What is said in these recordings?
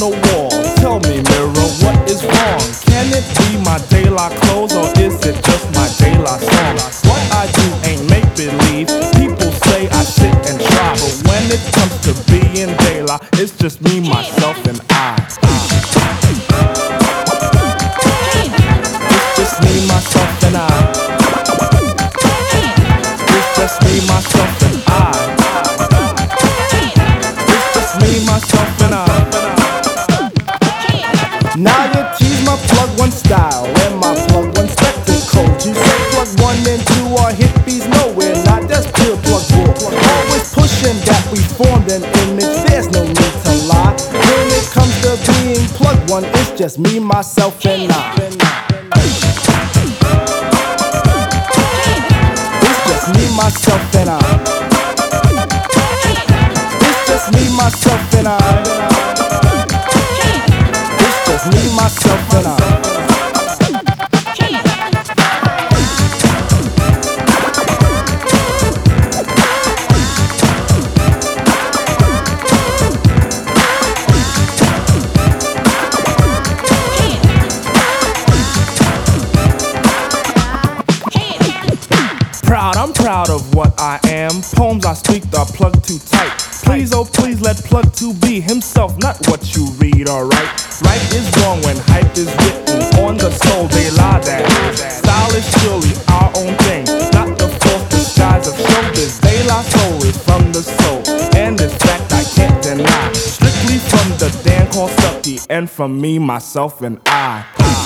the wall. Tell me, mirror, what is wrong? Can it be my daylight clothes, or is it just my daylight song? What I do ain't make-believe. People say I sit and try, but when it comes to being daylight, it's just me, myself, and I. It's just me, myself, and I. It's just me, myself, and I. It's just me, myself, and I. Now you tease my plug one style and my plug one spectacles. You say plug one and two are hippies, nowhere, not that's pure plug bull. Always pushing that we formed an image, there's no need to lie. When it comes to being plug one, it's just me, myself, and I. It's just me, myself, and I. It's just me, myself, and I. Me, myself, and I. I'm proud of what I am. Poems I speak are plugged too tight. Please, oh please, let plug 2 be himself, not what you read, alright? Right is wrong when hype is written on the soul, they lie that. Style is surely our own thing, not the false disguise of showbiz. They lie, soul is from the soul, and this fact I can't deny. Strictly from the Dan called Stucky, and from me, myself, and I.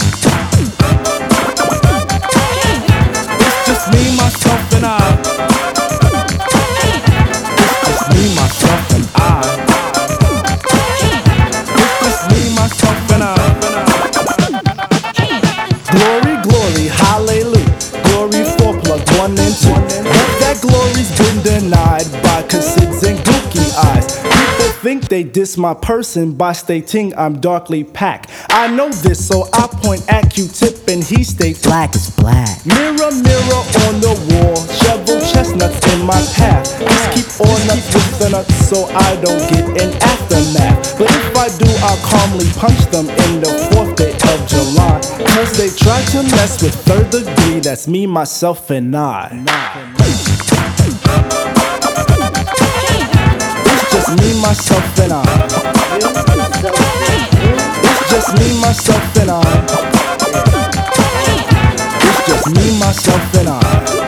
It's just me, myself, and I. It's just me, myself, and I. It's just me, myself, and I. Glory, glory, hallelujah. Glory for plug 1 and 2. But that glory's been denied by cassids and gookie eyes. People think they diss my person by stating I'm darkly packed. I know this, so I point at Q-Tip and he states black is black. Mirror, mirror on the wall, shovel chestnuts in my path. Just keep on nuts with the nuts so I don't get an aftermath. But if I do, I'll calmly punch them in the 4th day of July. Cause they try to mess with 3rd degree, that's me, myself, and I. It's just me, myself, and I. It's just me, myself, and I. It's just me, myself, and I.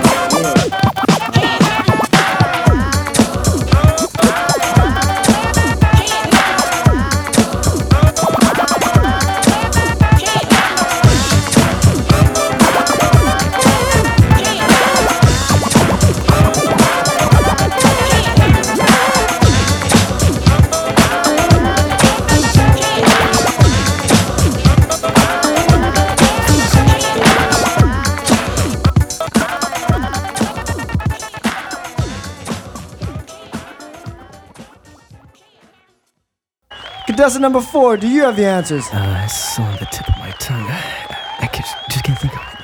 Contestant number 4, do you have the answers? It's on the tip of my tongue. I just can't think of it.